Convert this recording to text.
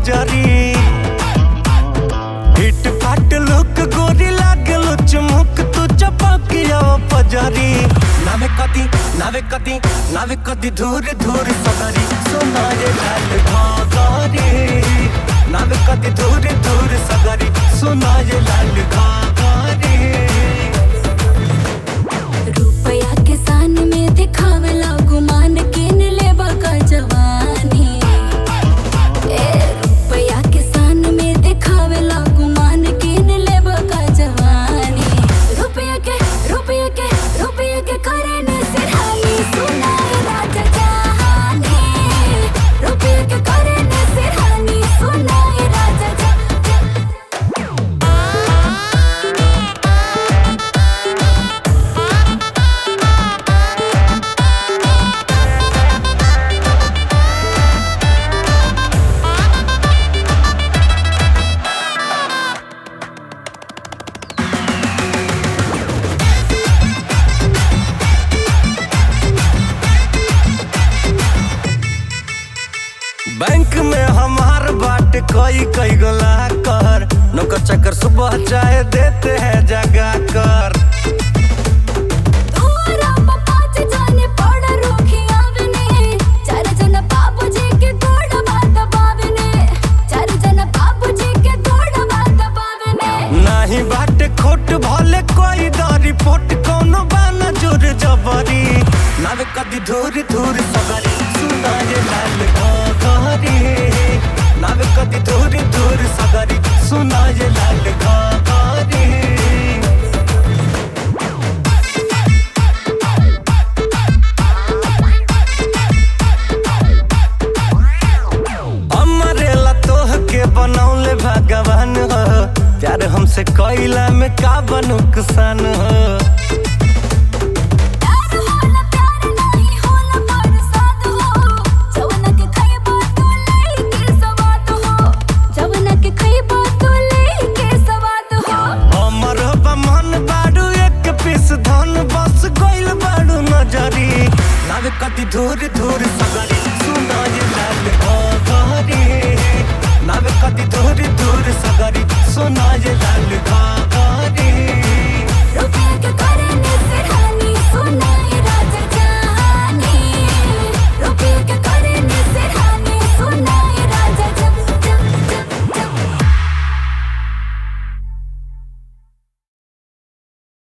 बजारी हिट फाट लुक गोरी लागल चमक तू चपकिया पजारी नावे कदी धूर धूर सगरी सोना ये लाल घाघरी नावे कदी धूर धूर सगरी सोना ये लाल घाघरी रुपया के सान में दिखावला गुमान किन लेबा का जवानी रुपया के सान में दिखावला गुमान किन लेबा का जवानी रुपया के करने सिरहानी सुनाए राजा जहानी रुपया के करने सिरहानी सुनाए राजा बैंक में हमार बाट कई गोला कर नौकर चक्कर सुबह चाय देते हैं जगा कर नहीं बाट खोट भले कोई दारी पोट कोनो बाना जोर जबरी नावे कदी धूर धूर सगरी सुना ये लाल घाघरी नावे कदी धूर धूर सगरी सुना ये लाल घाघरी हमारे लतोह के बनौले भगवान हो प्यार हमसे कोइला में का नुकसान हो नावे कदी धूर धूर सगरी सुना ये लाल घाघरी नावे कदी धूर धूर सगरी सुना ये लाल